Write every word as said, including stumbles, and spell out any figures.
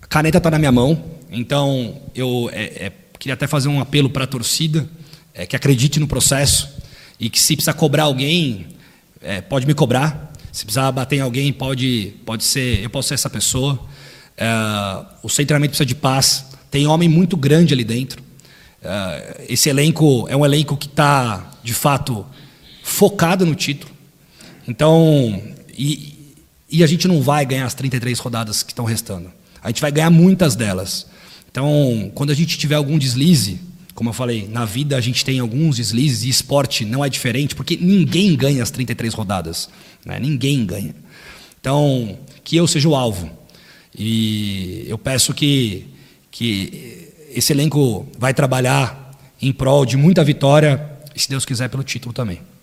caneta está na minha mão, então eu é, é, queria até fazer um apelo para a torcida, é, que acredite no processo e que se precisar cobrar alguém, é, pode me cobrar. Se precisar bater em alguém, pode, pode ser, eu posso ser essa pessoa. É, o seu treinamento precisa de paz. Tem homem muito grande ali dentro. É, esse elenco é um elenco que está, de fato, focado no título. Então, e, e a gente não vai ganhar as trinta e três rodadas que estão restando. A gente vai ganhar muitas delas. Então, quando a gente tiver algum deslize, como eu falei, na vida a gente tem alguns deslizes e esporte não é diferente, porque ninguém ganha as trinta e três rodadas. Né? Ninguém ganha. Então, que eu seja o alvo. E eu peço que, que esse elenco vai trabalhar em prol de muita vitória e, se Deus quiser, pelo título também.